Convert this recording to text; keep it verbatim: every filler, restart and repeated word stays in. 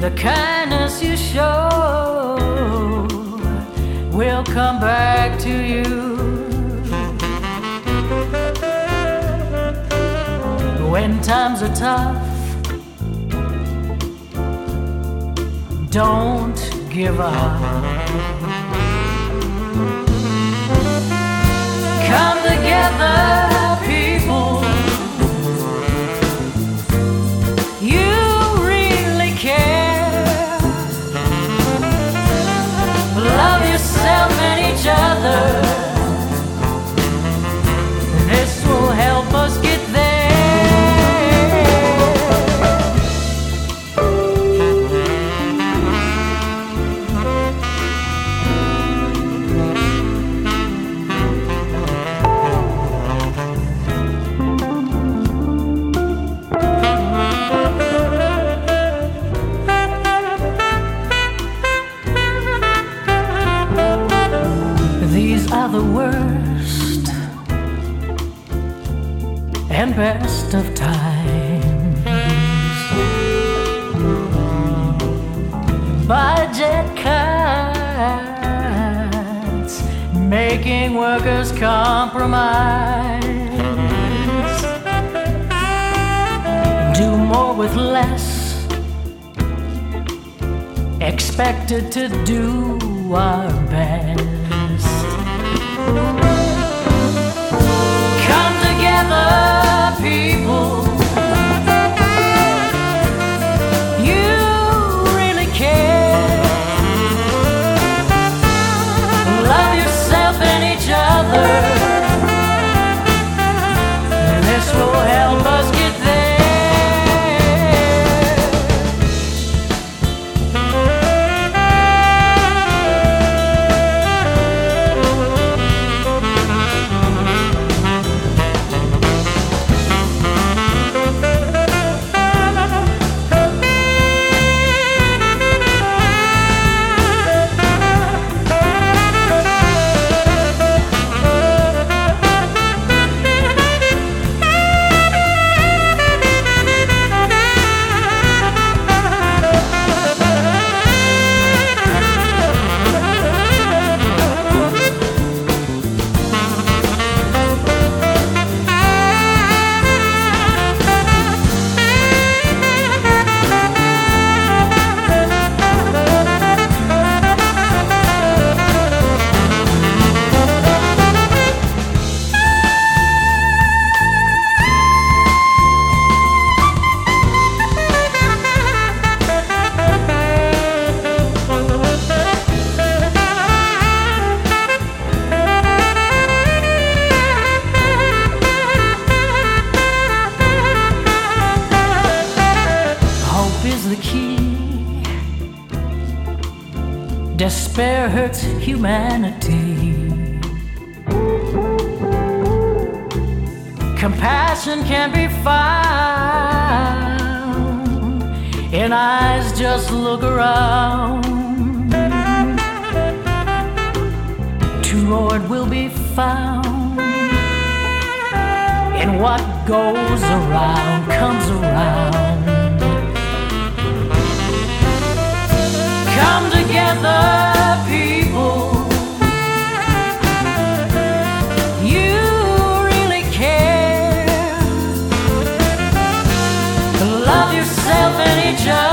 The kindness you show will come back to you. When times are tough, don't give up. Come together, people. You really care. Love yourself and each other. This will help us get there. These are the worst and best of times. Budget cuts, making workers compromise. Do more with less, expected to do our best. Come together, people. You really care. Love yourself and each other. This will help us get there. Is the key. Despair hurts humanity. Compassion can be found in eyes just look around. True Lord will be found in what goes around comes around. Come together, people. You really care. Love yourself and each other.